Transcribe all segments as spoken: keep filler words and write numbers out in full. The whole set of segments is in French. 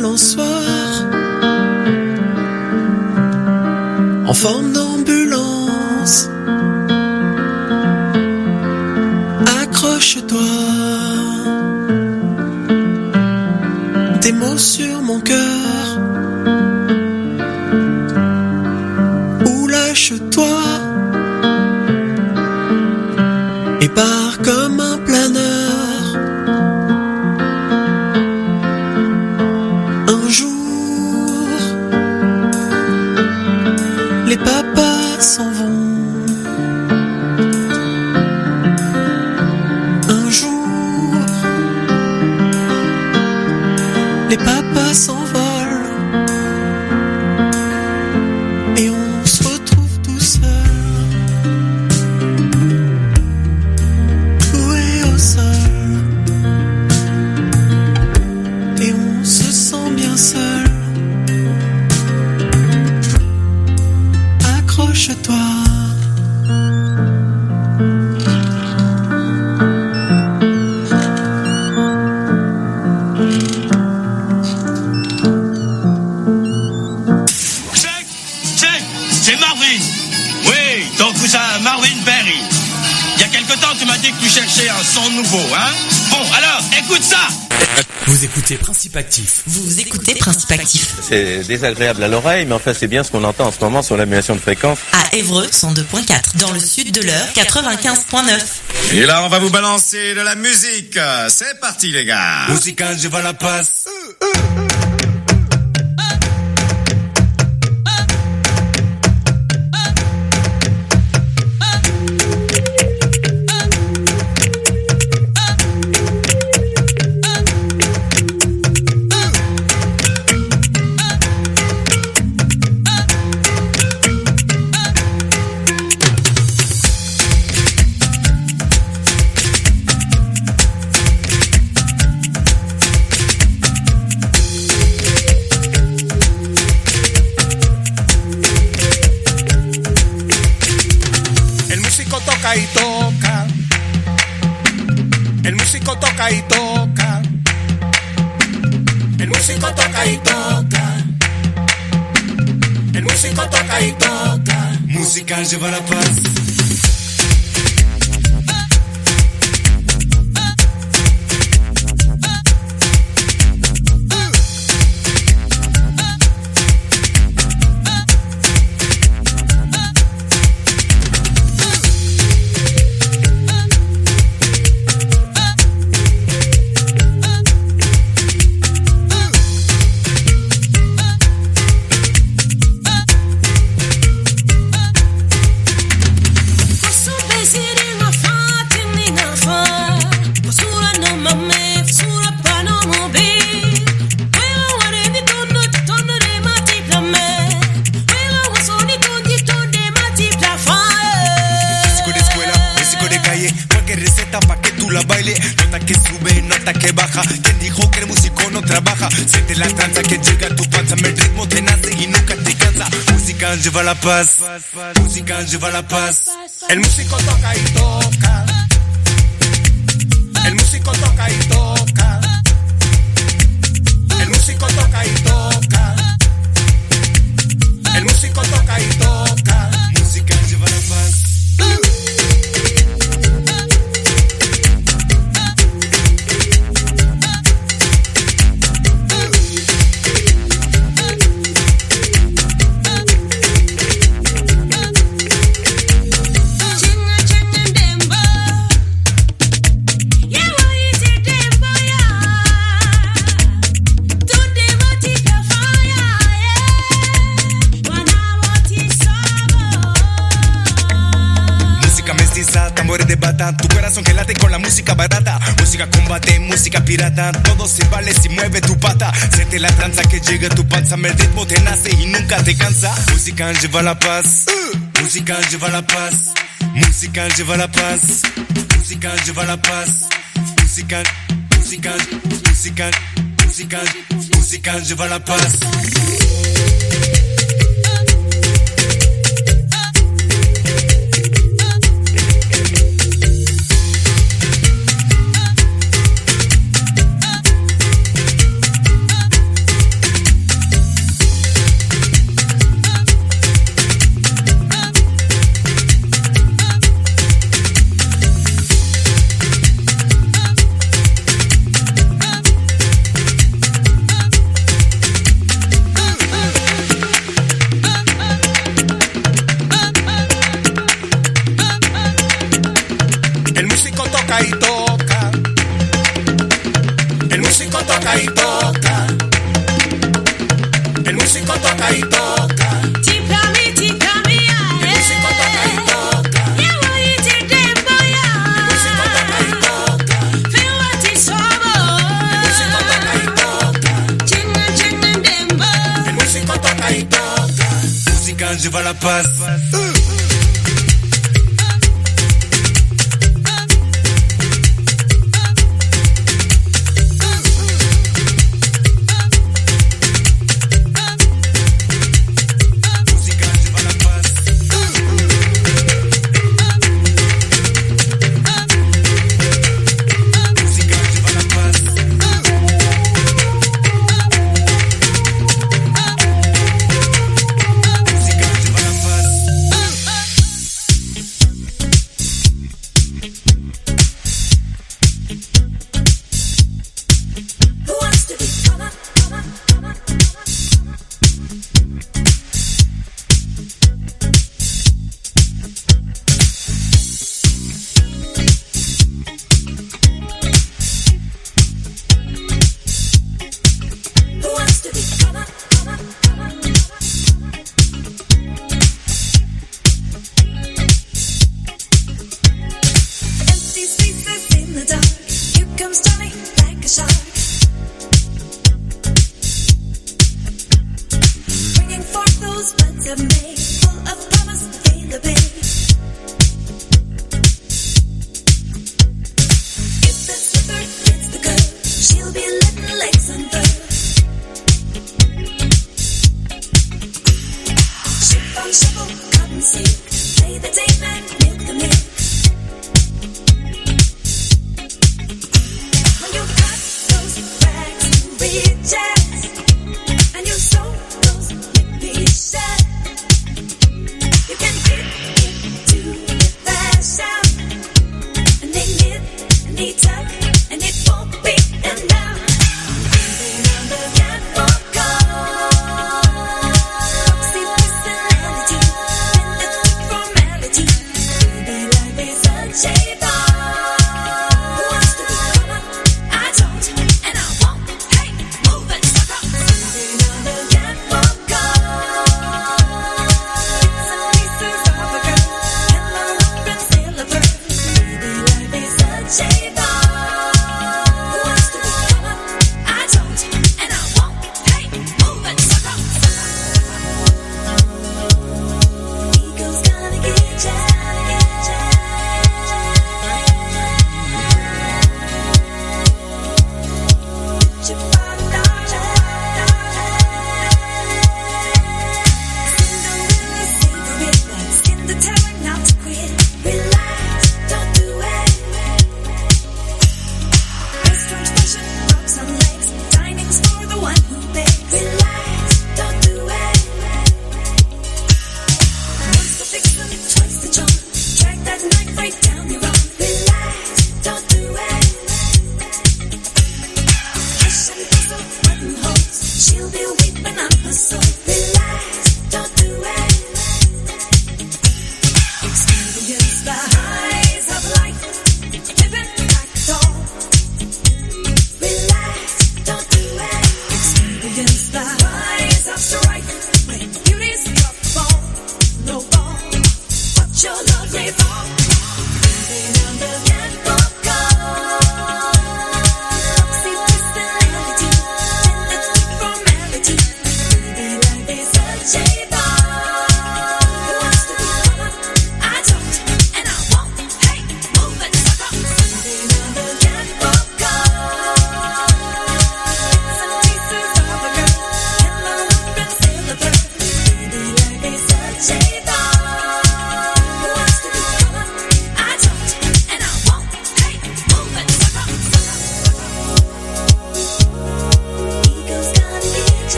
balançoire en forme d'ambulance. Accroche-toi, des mots sur mon cœur, ou lâche-toi et pars comme un planeur. Un jour, les papas s'en vont. Un jour, les papas s'envolent et on se retrouve tout seul, cloué au sol, et on se sent bien seul. Accroche-toi. Un son nouveau, hein? Bon, alors, écoute ça! Vous écoutez Principe Actif. Vous écoutez Principe Actif. C'est désagréable à l'oreille, mais enfin, c'est bien ce qu'on entend en ce moment sur l'annulation de fréquence. À Évreux, cent deux virgule quatre. Dans le sud de l'Eure, quatre-vingt-quinze virgule neuf. Et là, on va vous balancer de la musique. C'est parti, les gars! Musique, je vais la passe. Y toca, el músico toca y toca, el músico toca y toca, el músico toca y toca. Música lleva la paz. Que baja, quien dijo que el músico no trabaja, siente la tranza que llega a tu panza, el ritmo te nace y nunca te cansa. Música lleva la paz, música lleva la paz. El músico toca y toca, el músico toca y toca, el músico toca y toca, el músico toca y toca. Música lleva la paz. De bata, tu corazón que late con la música barata, música combate, música pirata, todo se vale si mueve tu pata, siente la tranza que llega a tu panza, el ritmo te nace y nunca te cansa. Música lleva la paz, uh. Música lleva la paz, música lleva la paz, música lleva la paz, música, música, música, música, música lleva la paz. El músico toca y toca. El músico toca y toca. El músico toca y toca. Lleva la paz. Uh.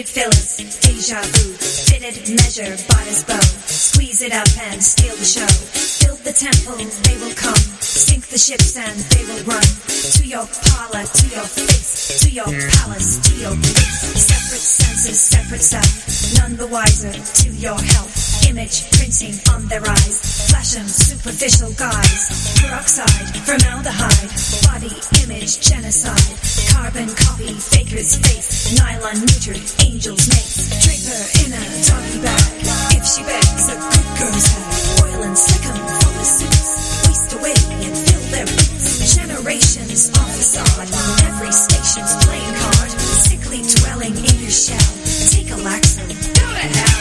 Faded fillers, deja vu, fitted measure, bodice bow. Squeeze it up and steal the show. Build the temple, they will come. Sink the ships and they will run. To your parlor, to your face, to your palace, to your place. Separate senses, separate self. None the wiser to your health. Image printing on their eyes. Fashion, superficial guise. Peroxide, formaldehyde. Body image, genocide. Carbon copy, faker's face. Nylon neutered, angel's mace. Drape her in a doggy bag. If she begs, a good girl's head. Oil and silicone for the suits. Waste away and fill their boots. Generations of facade. Every station's playing card. Sickly dwelling in your shell. Take a laxer. Go to hell.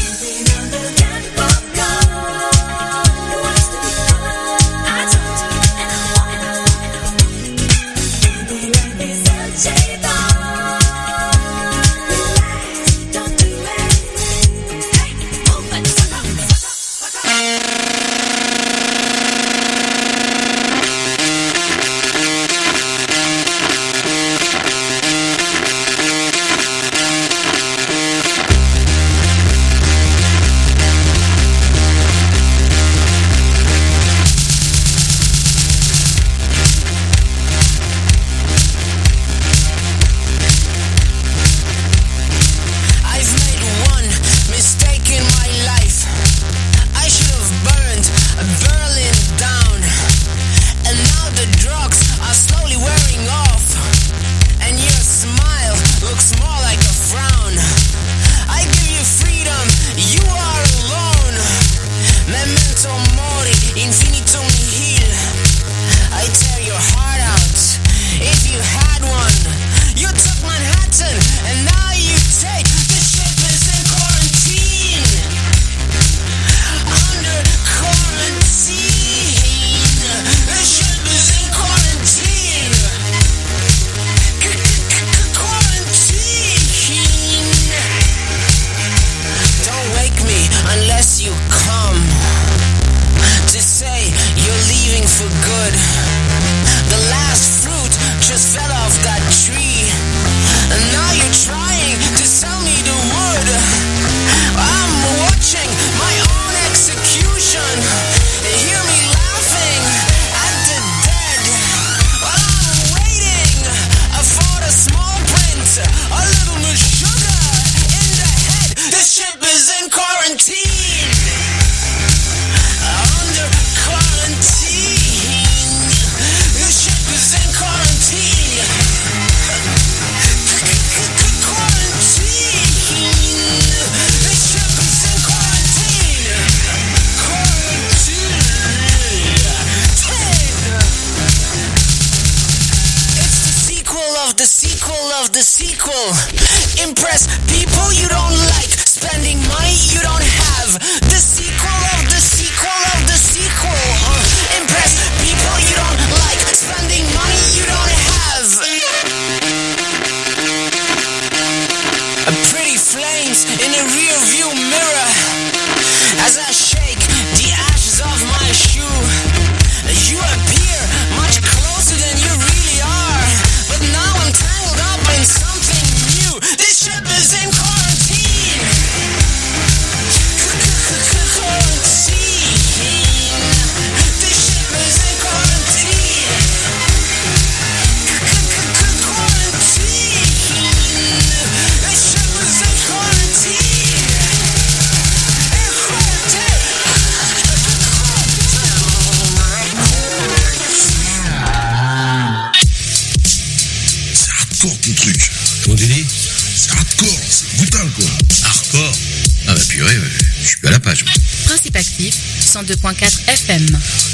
cent deux point quatre F M.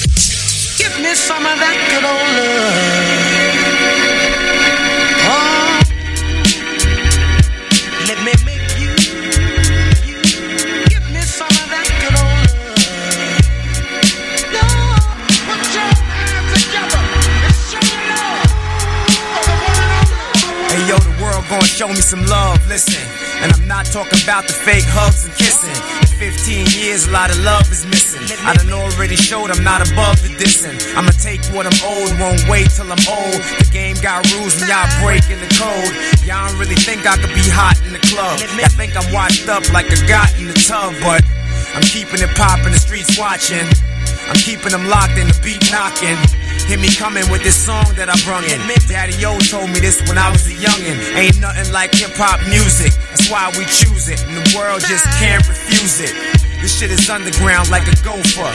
Give me some of that good old love. Oh, let me make you, you. Give me some of that good old love. No, put your hands together and show me love for the one and only. Hey yo, the world gonna show me some love, listen. And I'm not talking about the fake hugs and kissing. In fifteen years, a lot of love is missing. I done already showed I'm not above the dissing. I'ma take what I'm old, won't wait till I'm old. The game got rules and y'all breaking the code. Y'all don't really think I could be hot in the club. Y'all think I'm washed up like a got in the tub, but I'm keeping it poppin', the streets watching. I'm keeping them locked in the beat knocking. Hear me coming with this song that I brung in. Daddy-O told me this when I was a youngin'. Ain't nothing like hip-hop music. That's why we choose it, and the world just can't refuse it. This shit is underground like a gopher.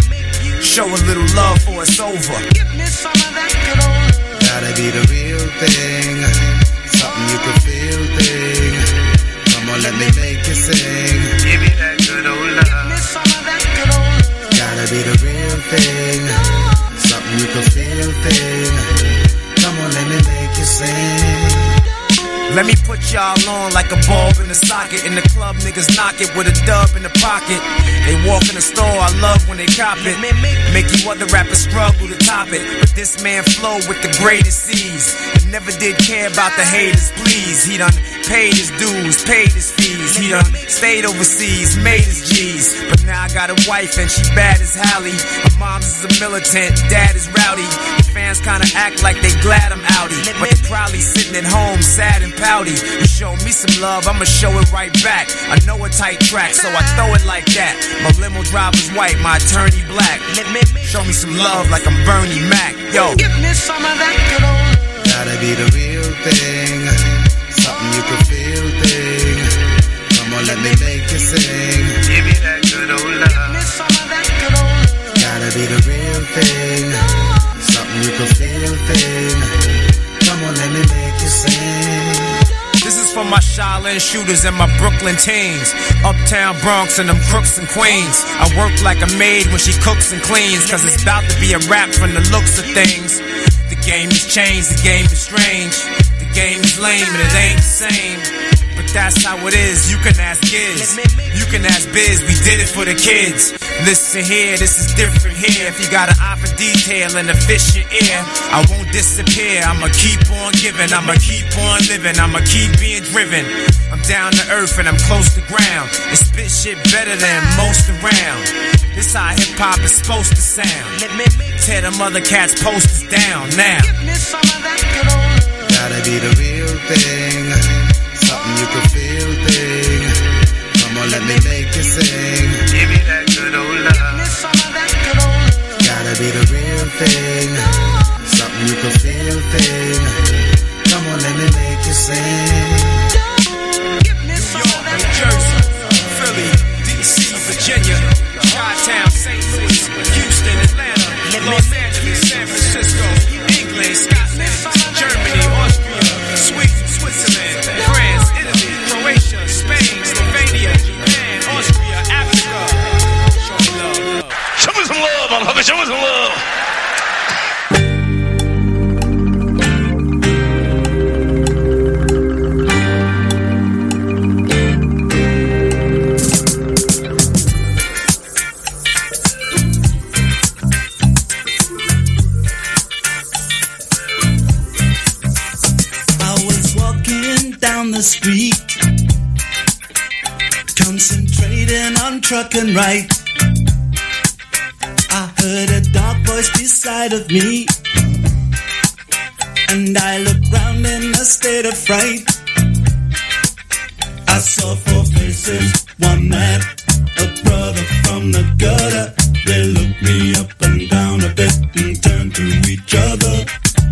Show a little love for it's over. Give me some of that good old love. Gotta be the real thing, something you can feel thing. Come on, let me make you sing. Give me that good old love. Give me some of that good old love. Gotta be the real thing, something you can feel thing. Come on, let me make you sing. Let me put y'all on like a bulb in the socket. In the club, niggas knock it with a dub in the pocket. They walk in the store, I love when they cop it. Make you other rappers struggle to top it. But this man flow with the greatest ease. He never did care about the haters, please. He done paid his dues, paid his fees. He done stayed overseas, made his G's. But now I got a wife and she bad as Hallie. Her mom's is a militant, dad is rowdy. The fans kinda act like they glad I'm outie, but they probably sitting at home sad and pouty. You show me some love, I'ma show it right back. I know a tight track, so I throw it like that. My limo driver's white, my attorney black. Show me some love like I'm Bernie Mac. Yo, give me some of that good old love. Gotta be the real thing, something you can feel thing. Come on, let me make you sing. Give me that good old love. Give me some of that good old love. Gotta be the real thing, something you can feel thing. Come on, let me make you sing. this is for my Shaolin shooters and my Brooklyn teens. Uptown Bronx and them crooks and queens. I work like a maid when she cooks and cleans, cause it's about to be a rap from the looks of things. The game has changed, the game is strange. The game is lame and it ain't the same. But that's how it is, you can ask Giz. You can ask Biz, we did it for the kids. Listen here, this is different here. If you got an eye for detail and a fish in ear, I won't disappear, I'ma keep on giving. I'ma keep on living, I'ma keep being driven. I'm down to earth and I'm close to ground. And spit shit better than most around. This how hip-hop is supposed to sound. Tear them other cats' posters down now. Give me some of that good old love. Gotta be the real thing, something you can feel thing. Come on, let me make you sing. Give me that good old love. Give me some of that good old love. Gotta be the real thing, something you can feel thing. Come on, let me make you sing. Give me some of that New Jersey, Philly, D C, Virginia, Chi-Town, Saint Louis, Houston, Atlanta, Los Angeles, San Francisco, England, Scotland, Germany, Austria, Sweden, Switzerland, France, Italy, Croatia, Spain, Slovenia, Japan, Austria, Africa. Show me love, love. Show me some love, motherfucker. Show me some love. The street, concentrating on trucking right. I heard a dark voice beside of me, and I looked round in a state of fright. I saw four faces, one man, a brother from the gutter. They looked me up and down a bit and turned to each other.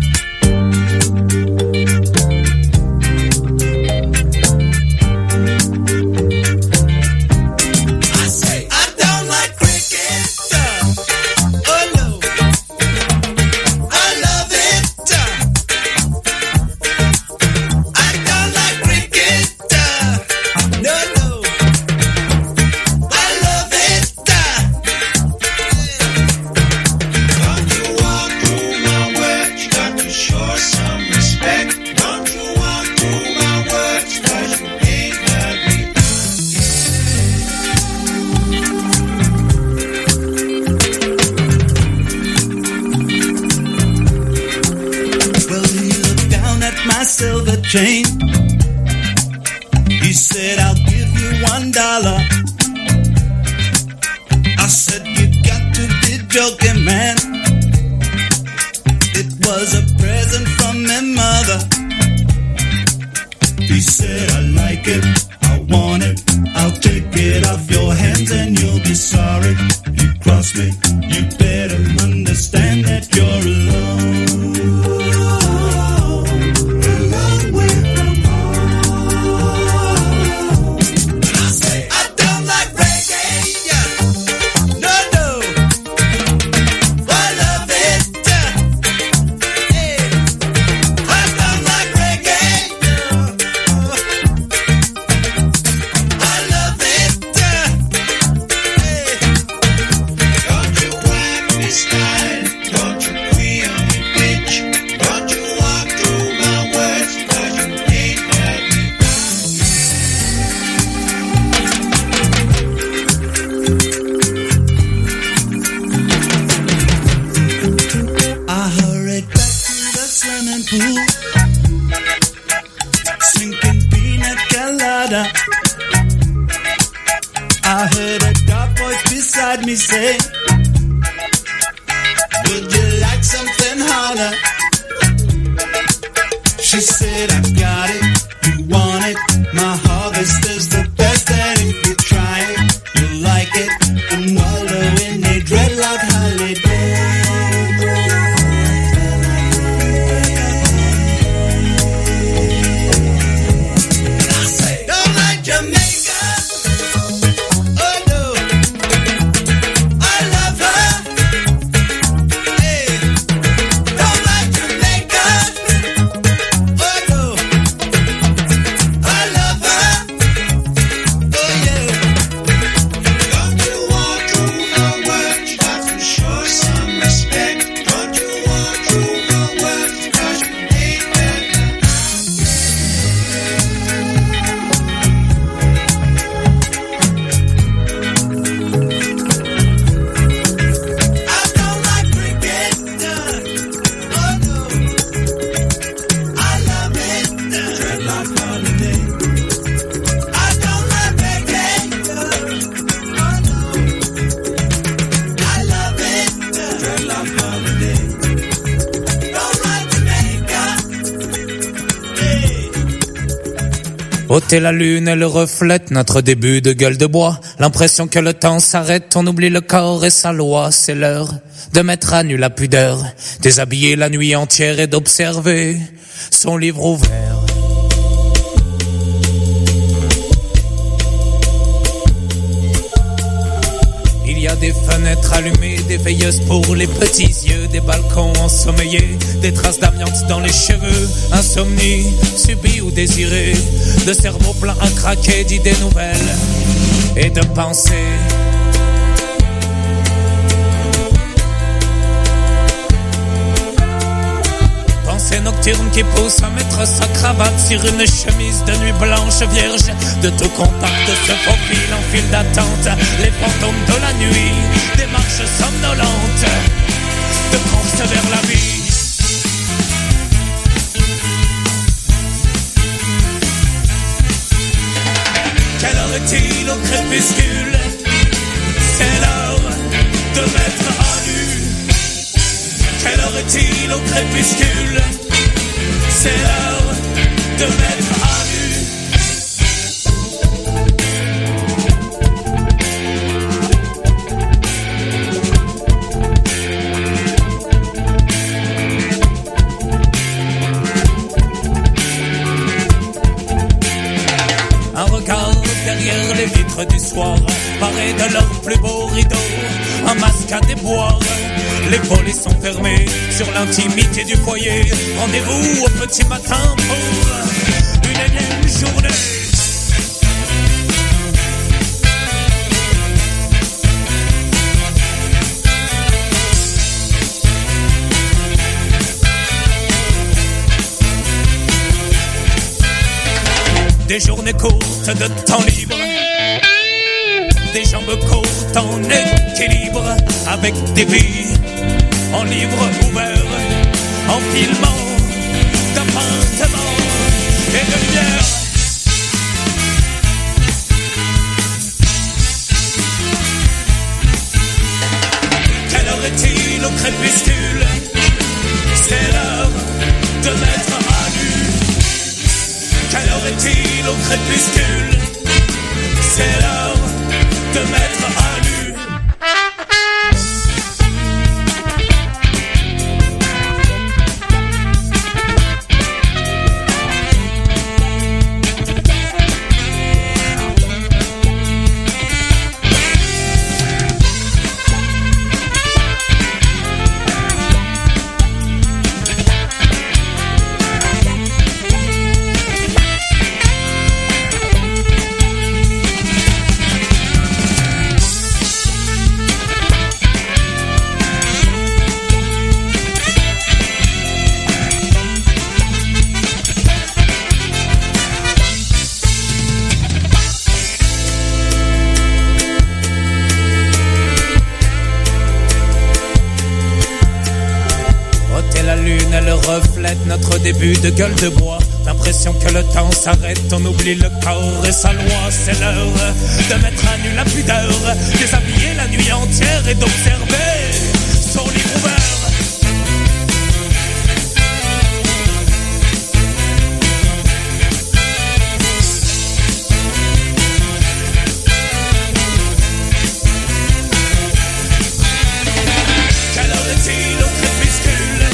Chain. He said, I'll give you one dollar. I said, you got to be joking, man. was a present from my mother. He said, I like it, I want it, I'll take it off your hands and you'll be sorry. You cross me, you better understand that you're alone. A long way from home. I say, I don't like reggae. No, no. I love it. Hey, I don't like reggae. I love it. Hey, don't you whack me style, don't you queer me bitch, don't you walk through my words, 'cause you ain't heard me. I hurried back to the swimming pool, sinking pina colada. I heard a dark voice beside me say, would you like something harder? She said, I got it, you want it, my harvest is the best, and if you try it, you'll like it, and wallow in a dreadlock holiday. I say, don't like Jamaica. Oh no, I love her. Hey, don't like Jamaica. Oh no, I love her. Oh yeah. Don't you walk through no words, got to show some respect. Don't you walk through no words, 'cause you ain't heard me. I don't like cricket. Oh no, I love it. Dreadlock holiday. I don't like reggae. Oh no, I love it. Dreadlock holiday. Don't like Jamaica. Hey. Ôter la lune, elle reflète notre début de gueule de bois. L'impression que le temps s'arrête, on oublie le corps et sa loi. C'est l'heure de mettre à nu la pudeur, déshabiller la nuit entière et d'observer son livre ouvert. Il y a des fenêtres allumées, des veilleuses pour les petits yeux, des balcons ensommeillés, des traces d'amiante dans les cheveux, insomnie, subie ou désirée, de cerveau plein à craquer d'idées nouvelles et de pensées. Pensée nocturne qui pousse à mettre sa cravate sur une chemise de nuit blanche vierge. De tout contact se faufile en file d'attente les fantômes de la nuit, des marches somnolentes de course vers la vie. Quelle heure est-il au crépuscule? C'est l'heure de mettre à nu. Quelle heure est-il au crépuscule? C'est l'heure de mettre à nu. Un regard derrière les vitres du soir, paré de leurs plus beaux rideaux, un masque à déboire. Les volets sont fermés sur l'intimité du foyer. Rendez-vous au petit matin pour une énième journée. Des journées courtes de temps libre, des jambes courtes en équilibre, avec des vies en livre ouvert, en filmant d'appartements et de lumière. Quelle heure est-il au crépuscule? C'est l'heure crépuscule, c'est l'heure de mettre à nu. Reflète notre début de gueule de bois. L'impression que le temps s'arrête, on oublie le corps et sa loi. C'est l'heure de mettre à nu la pudeur, déshabiller la nuit entière et d'observer son livre ouvert. Quelle heure est-il au crépuscule?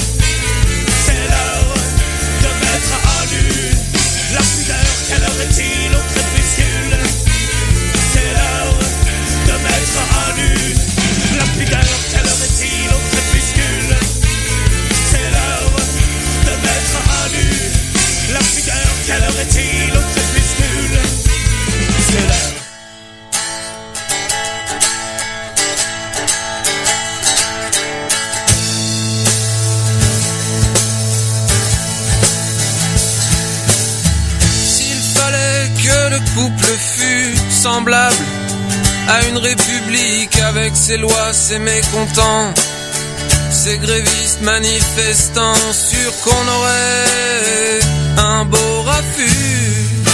La pudeur, quelle heure est-il au crépuscule? C'est l'heure de mettre à nu. La pudeur, quelle heure est-il au crépuscule? C'est l'heure de mettre à nu. La pudeur, quelle heure est-il au crépuscule? C'est l'heure. Que le couple fût semblable à une république avec ses lois, ses mécontents, ses grévistes manifestants, sûrs qu'on aurait un beau raffut.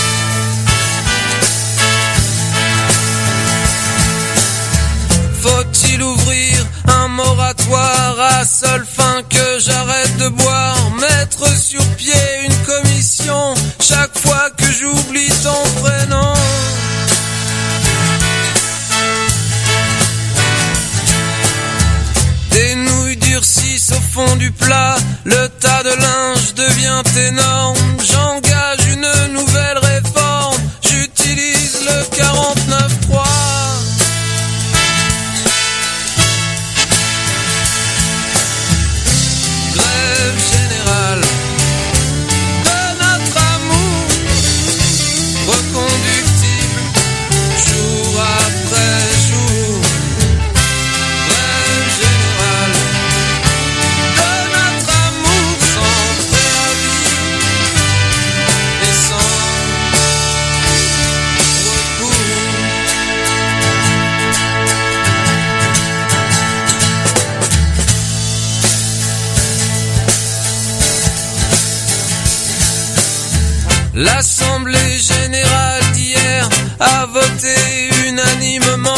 Faut-il ouvrir un moratoire à seule fin que j'arrête de boire, mettre sur pied une commission chaque fois que j'oublie ton prénom? Des nouilles durcissent au fond du plat, le tas de linge devient énorme, j'engage une nouvelle réforme, j'utilise le quarante-neuf trois. Grève générale de notre amour, reconductible jour après jour. Grève générale de notre amour sans préavis et sans recours. L'Assemblée générale d'hier a voté unanimement